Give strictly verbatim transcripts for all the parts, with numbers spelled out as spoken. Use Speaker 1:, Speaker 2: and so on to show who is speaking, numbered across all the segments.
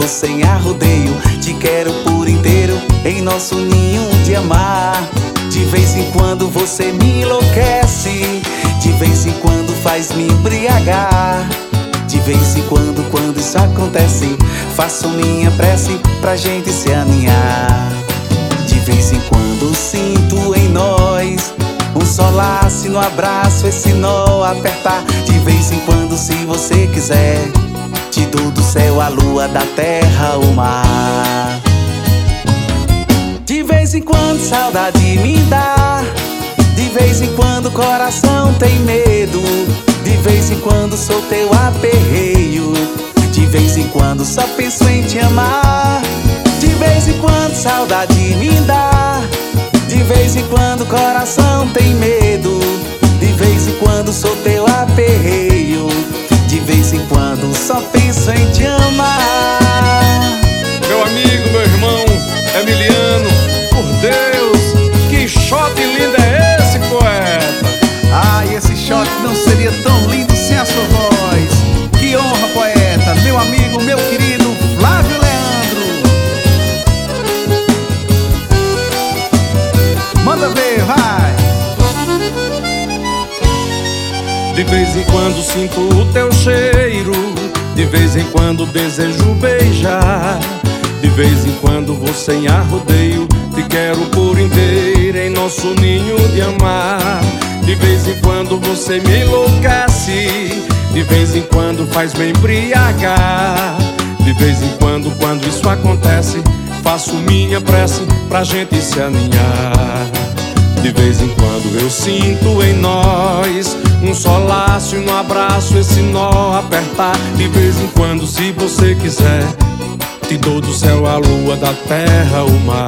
Speaker 1: sem arrodeio. Te quero por inteiro em nosso ninho de amar. De vez em quando você me enlouquece, de vez em quando faz me embriagar. De vez em quando, quando isso acontece, faço minha prece pra gente se aninhar. De vez em quando sinto em nós um solace no abraço, esse nó apertar. De vez em quando, se você quiser, te dou do céu a lua, da terra o mar. De vez em quando saudade me dá, de vez em quando o coração tem medo. De vez em quando sou teu aperreio, de vez em quando só penso em te amar. De vez em quando saudade me dá, de vez em quando o coração tem medo. De vez em quando sou teu aperreio, de vez em quando só penso em te amar.
Speaker 2: Meu amigo, meu irmão Emiliano, por Deus, que shot lindo é esse, poeta?
Speaker 3: Ai, esse shot não seria tão lindo sem a sua voz. Que honra, poeta, meu amigo, meu querido Flávio Leandro. Manda ver, vai.
Speaker 2: De vez em quando sinto o teu cheiro, de vez em quando desejo beijar. De vez em quando vou sem arrodeio, te quero por inteiro em nosso ninho de amar. De vez em quando você me enlouquece, de vez em quando faz me embriagar. De vez em quando, quando isso acontece, faço minha prece pra gente se aninhar. De vez em quando eu sinto em nós um solaço e no abraço esse nó apertar. De vez em quando, se você quiser, te dou do céu a lua, da terra o mar.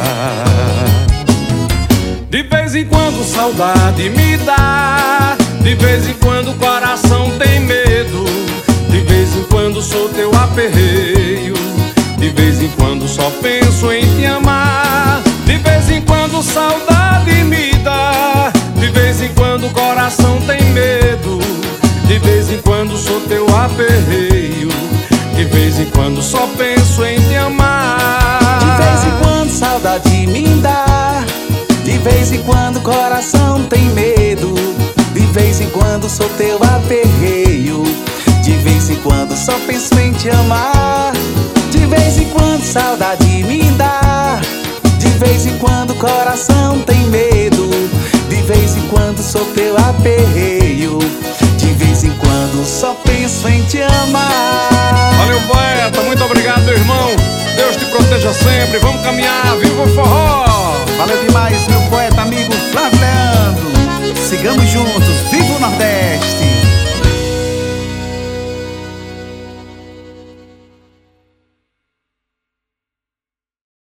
Speaker 2: De vez em quando saudade me dá, de vez em quando o coração tem medo. De vez em quando sou teu aperreio, de vez em quando só penso em te amar. De vez em quando saudade me dá, de vez em quando o coração tem medo. De vez em quando sou teu aperreio, de vez em quando só penso em te amar.
Speaker 1: De vez em quando saudade me dá, de vez em quando o coração tem medo. De vez em quando sou teu aperreio, de vez em quando só penso em te amar. De vez em quando saudade me dá, de vez em quando o coração tem medo. De vez em quando sou teu aperreio, de vez em quando só penso em te amar.
Speaker 2: Valeu, poeta, muito obrigado, meu irmão. Deus te proteja sempre, vamos caminhar, viva o forró!